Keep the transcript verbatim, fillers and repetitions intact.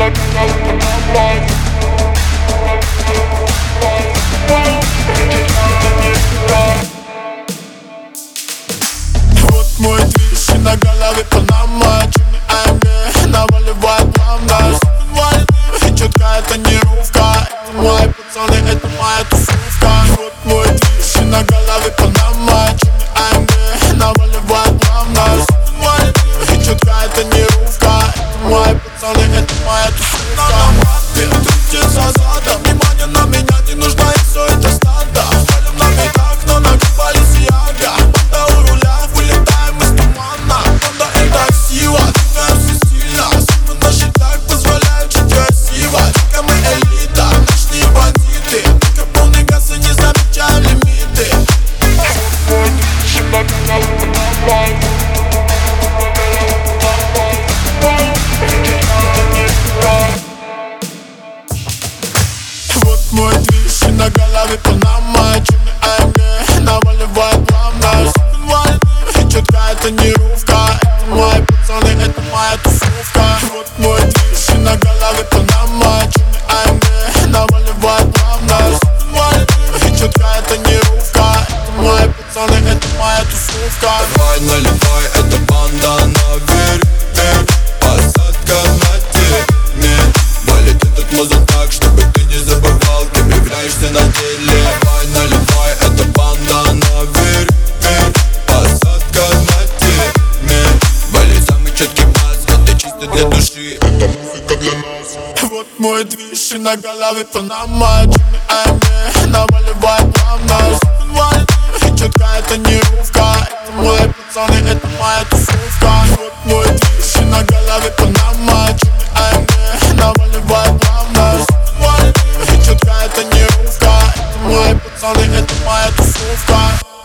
Вот мой движ и на голове Панама, черный эй эм ди наваливает плавно. И четко это не рувка, это мои пацаны, это моя тусовка. Вот мой движ и на голове Панама, черный эй эм ди наваливает плавно. И четко это не рувка, это мои пацаны, это моя тусовка. Перетрутится задом, внимание на меня не нужно, и все это стадо. Валим на битах, но накопались яга. Банда у руля, вылетаем из тумана. Банда это сила, двигаемся сильно. Суммы на счетах позволяют жить красиво. Только мы элита, ночные бандиты. Только полный газ и не замечаем лимиты. Вот мой движ и на голове Панама, черный эй эм ди наваливает плавно. И четко это не рувка, это мои пацаны, это моя тусовка. Вот мой движ и на голове Панама, черный эй эм ди наваливает плавно. И четко это не рувка, это мои пацаны, это моя тусовка. Давай наливай, это банда наверх, посадка на теме. Валит этот музон так, чтобы ты не забывал, кем являешься на деле. Давай наливай, это банда наверх, посадка на теме. Валит самый четкий бас, это чисто для души, это музыка для нас. Вот мой движ и на голове Панама, черный эй эм ди наваливает плавно. И четко это не рувка, это мои пацаны, это моя тусовка. Вот мой движ и на голове Панама, черный эй эм ди наваливает плавно. И четко это не рувка, это мои пацаны, это моя тусовка.